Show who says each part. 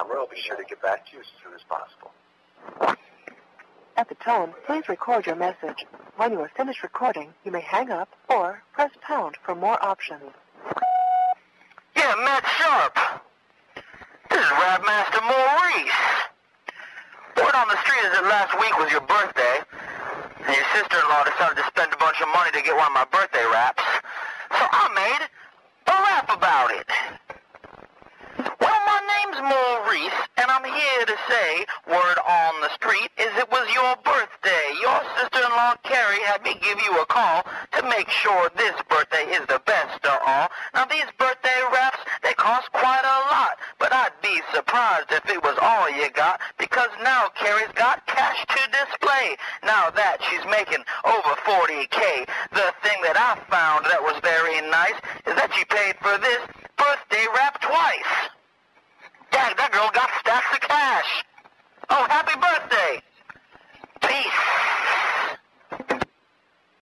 Speaker 1: Roy will be sure to get back to you as soon as possible.
Speaker 2: At the tone, please record your message. When you are finished recording, you may hang up or press pound for more options.
Speaker 3: Yeah, Matt Sharp. This is Rapmaster Maurice. Word on the street is that last week was your birthday, and your sister-in-law decided to spend a bunch of money to get one of my birthday raps. So I made a rap about it. Well, my name's Maurice, and I'm here to say, word on the street is it was your birthday. Your sister-in-law, Carrie, had me give you a call to make sure this birthday is the best of all. Now, these birthday raps, they cost quite a lot, but I'd be surprised if it was all you got, because now Carrie's got cash to display. Now that she's making over $40K. The thing that I found that was very nice is that she paid for this birthday rap twice. Dang, that girl got stacks of cash.